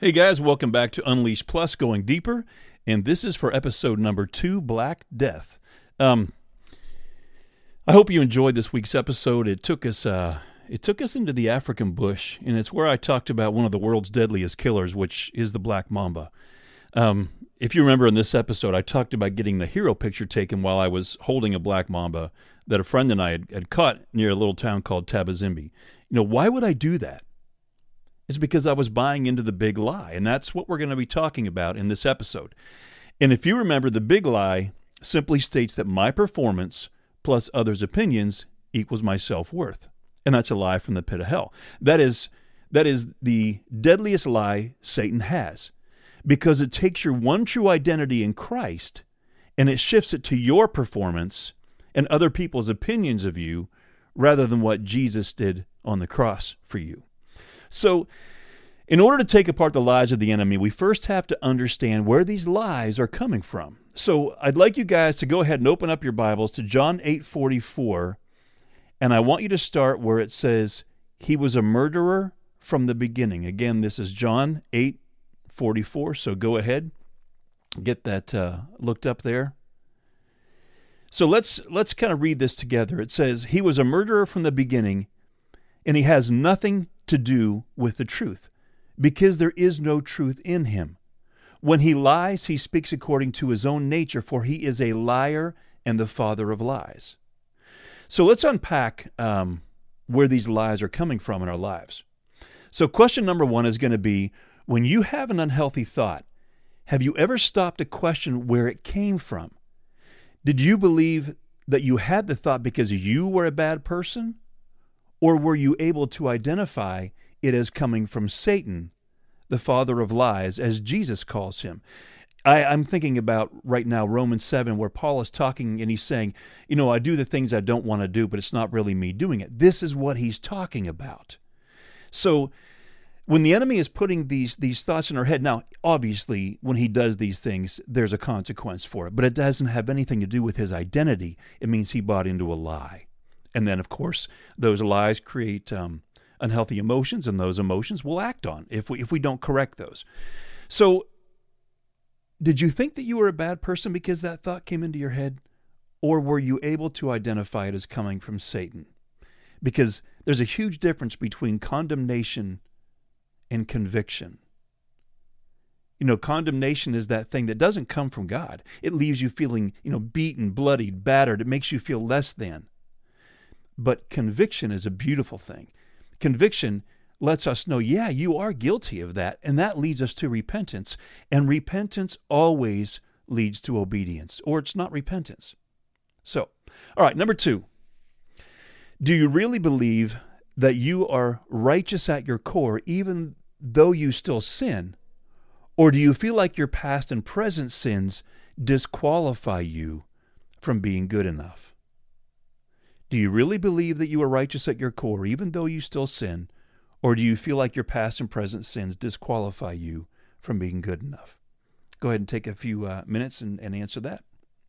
Hey guys, welcome back to Unleash Plus, Going Deeper, and this is for episode number 2, Black Death. I hope you enjoyed this week's episode. It took us into the African bush, and it's where I talked about one of the world's deadliest killers, which is the black mamba. If you remember in this episode, I talked about getting the hero picture taken while I was holding a black mamba that a friend and I had caught near a little town called Tabazimbi. Why would I do that? It's because I was buying into the big lie, and that's what we're going to be talking about in this episode. And if you remember, the big lie simply states that my performance plus others' opinions equals my self-worth. And that's a lie from the pit of hell. That is the deadliest lie Satan has, because it takes your one true identity in Christ and it shifts it to your performance and other people's opinions of you rather than what Jesus did on the cross for you. So, in order to take apart the lies of the enemy, we first have to understand where these lies are coming from. So, I'd like you guys to go ahead and open up your Bibles to John 8:44, and I want you to start where it says, "He was a murderer from the beginning." Again, this is John 8:44, so go ahead, get that looked up there. So let's kind of read this together. It says, "He was a murderer from the beginning, and he has nothing to do with the truth, because there is no truth in him. When he lies, he speaks according to his own nature, for he is a liar and the father of lies." So let's unpack where these lies are coming from in our lives. So question number 1 is going to be, when you have an unhealthy thought, have you ever stopped to question where it came from? Did you believe that you had the thought because you were a bad person? Or were you able to identify it as coming from Satan, the father of lies, as Jesus calls him? I'm thinking about right now Romans 7, where Paul is talking and he's saying, I do the things I don't want to do, but it's not really me doing it. This is what he's talking about. So when the enemy is putting these thoughts in our head, now, obviously, when he does these things, there's a consequence for it, but it doesn't have anything to do with his identity. It means he bought into a lie. And then, of course, those lies create unhealthy emotions, and those emotions we'll act on if we don't correct those. So, did you think that you were a bad person because that thought came into your head? Or were you able to identify it as coming from Satan? Because there's a huge difference between condemnation and conviction. Condemnation is that thing that doesn't come from God. It leaves you feeling, beaten, bloodied, battered. It makes you feel less than. But conviction is a beautiful thing. Conviction lets us know, yeah, you are guilty of that, and that leads us to repentance. And repentance always leads to obedience, or it's not repentance. So, all right, number 2. Do you really believe that you are righteous at your core, even though you still sin? Or do you feel like your past and present sins disqualify you from being good enough? Do you really believe that you are righteous at your core, even though you still sin? Or do you feel like your past and present sins disqualify you from being good enough? Go ahead and take a few minutes and answer that.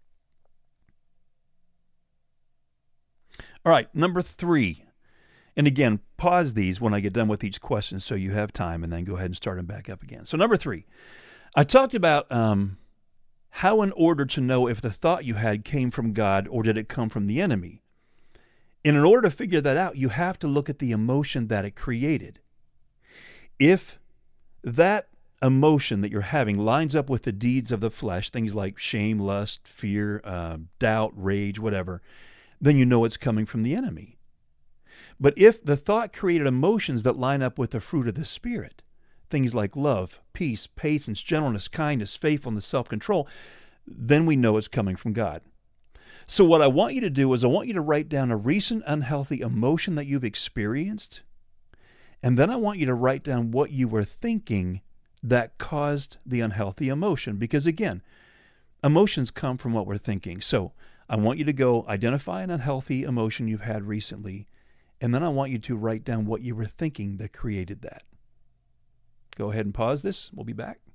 All right, number 3. And again, pause these when I get done with each question so you have time, and then go ahead and start them back up again. So number 3, I talked about how in order to know if the thought you had came from God or did it come from the enemy. And in order to figure that out, you have to look at the emotion that it created. If that emotion that you're having lines up with the deeds of the flesh, things like shame, lust, fear, doubt, rage, whatever, then you know it's coming from the enemy. But if the thought created emotions that line up with the fruit of the Spirit, things like love, peace, patience, gentleness, kindness, faithfulness, self-control, then we know it's coming from God. So what I want you to do is I want you to write down a recent unhealthy emotion that you've experienced, and then I want you to write down what you were thinking that caused the unhealthy emotion. Because again, emotions come from what we're thinking. So I want you to go identify an unhealthy emotion you've had recently, and then I want you to write down what you were thinking that created that. Go ahead and pause this. We'll be back.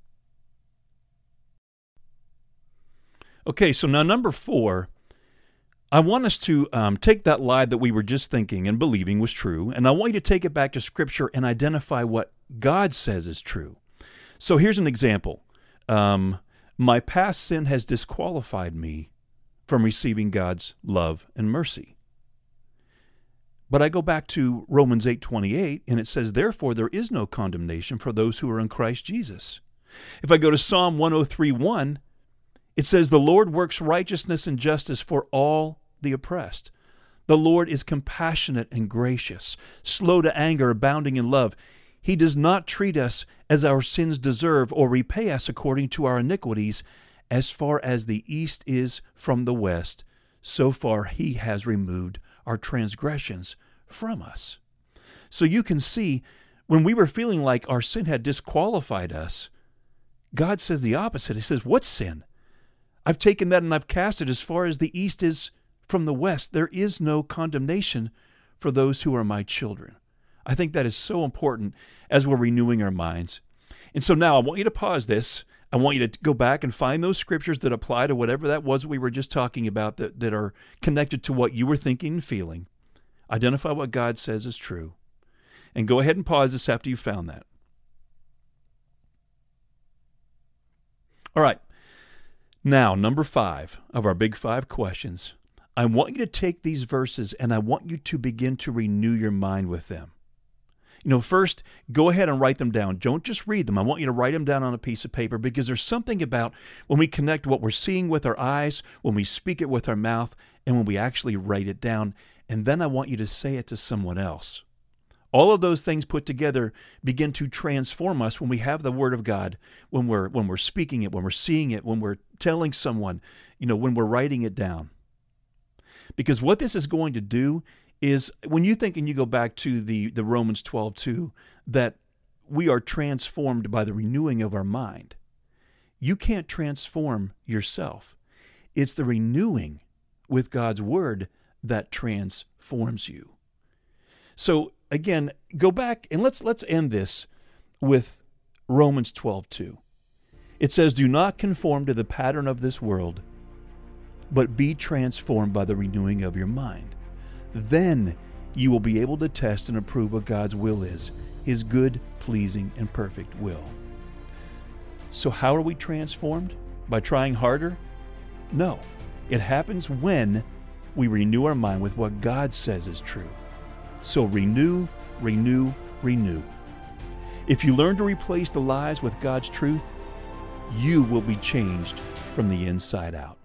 Okay, so now number 4, I want us to take that lie that we were just thinking and believing was true, and I want you to take it back to Scripture and identify what God says is true. So here's an example. My past sin has disqualified me from receiving God's love and mercy. But I go back to Romans 8:28, and it says, therefore, there is no condemnation for those who are in Christ Jesus. If I go to Psalm 103:1, it says, the Lord works righteousness and justice for all the oppressed. The Lord is compassionate and gracious, slow to anger, abounding in love. He does not treat us as our sins deserve or repay us according to our iniquities. As far as the east is from the west, so far he has removed our transgressions from us. So you can see, when we were feeling like our sin had disqualified us, God says the opposite. He says, what sin? I've taken that and I've cast it as far as the east is from the west. There is no condemnation for those who are my children. I think that is so important as we're renewing our minds. And so now I want you to pause this. I want you to go back and find those scriptures that apply to whatever that was we were just talking about, that are connected to what you were thinking and feeling. Identify what God says is true. And go ahead and pause this after you've found that. All right. Now, number 5 of our big 5 questions. I want you to take these verses and I want you to begin to renew your mind with them. First, go ahead and write them down. Don't just read them. I want you to write them down on a piece of paper, because there's something about when we connect what we're seeing with our eyes, when we speak it with our mouth, and when we actually write it down. And then I want you to say it to someone else. All of those things put together begin to transform us when we have the Word of God, when we're speaking it, when we're seeing it, when we're telling someone, when we're writing it down. Because what this is going to do is, when you think, and you go back to the Romans 12:2, that we are transformed by the renewing of our mind. You can't transform yourself. It's the renewing with God's Word that transforms you. So again, go back and let's end this with Romans 12:2. It says, do not conform to the pattern of this world, but be transformed by the renewing of your mind. Then you will be able to test and approve what God's will is, His good, pleasing, and perfect will. So how are we transformed? By trying harder? No. It happens when we renew our mind with what God says is true. So renew, renew, renew. If you learn to replace the lies with God's truth, you will be changed from the inside out.